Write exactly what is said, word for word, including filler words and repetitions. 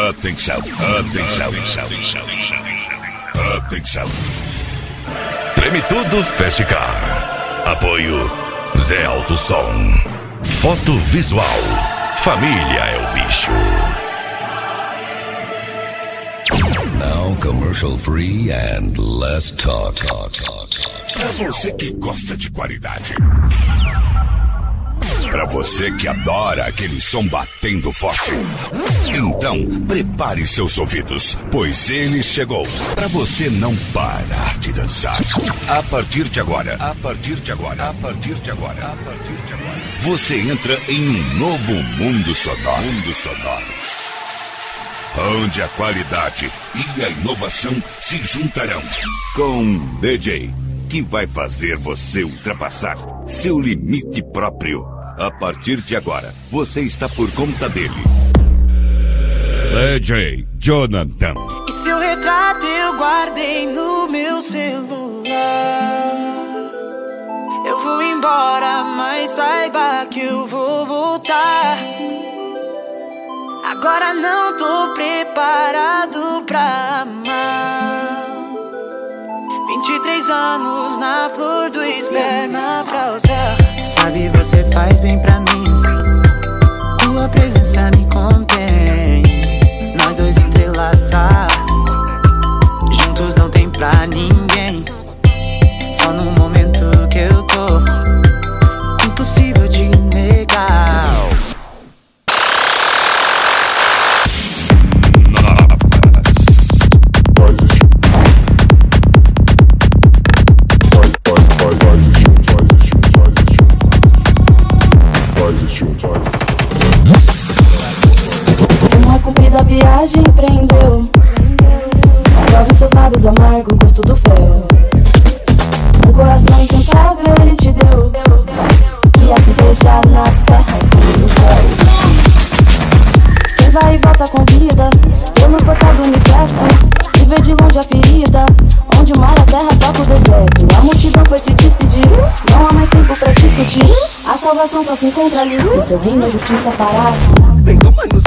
Atenção, atenção, atenção. Treme tudo Festicar. Apoio Zé Alto Som. Foto visual. Família é o bicho. Now commercial free and less talk. talk, talk, talk. Pra você que gosta de qualidade. Pra você que adora aquele som batendo forte. Então, prepare seus ouvidos, pois ele chegou. Pra você não parar de dançar. A partir de agora, a partir de agora, a partir de agora, a partir de agora, você entra em um novo mundo sonoro. Mundo sonoro. Onde a qualidade e a inovação se juntarão com um D J que vai fazer você ultrapassar seu limite próprio. A partir de agora, você está por conta dele. D J Jonathan. E seu retrato eu guardei no meu celular. Eu vou embora, mas saiba que eu vou voltar. Agora não tô preparado pra amar. vinte e três anos na flor do esperma pra usar. Sabe, você faz bem pra mim. Tua presença me contém. Nós dois entrelaçar. Juntos não tem pra ninguém. Só no momento que eu tô. Impossível de negar. Uma comprida viagem prendeu. Prova em seus lábios o amargo gosto do fel. Um coração incansável ele te deu. Que assim seja na terra e no céu. Quem vai e volta com vida pelo portal do universo. E vê de longe a ferida, onde o mar e a terra toca o deserto. A multidão foi se despedir. Não há mais tempo pra discutir. A salvação só se encontra ali. Em seu reino a justiça fará. Vem, toma no